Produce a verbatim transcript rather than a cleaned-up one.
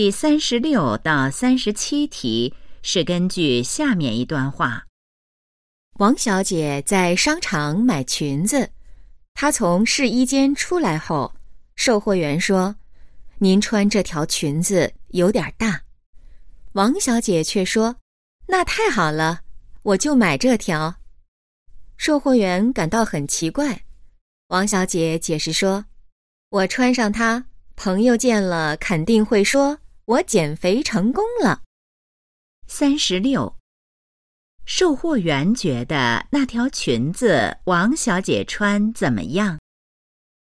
第三十六到三十七题是根据下面一段话。 王小姐在商场买裙子，她从试衣间出来后，售货员说：“您穿这条裙子有点大。”王小姐却说：“那太好了，我就买这条。”售货员感到很奇怪。王小姐解释说：“我穿上它，朋友见了肯定会说我减肥成功了。” 三十六，售货员觉得那条裙子王小姐穿怎么样？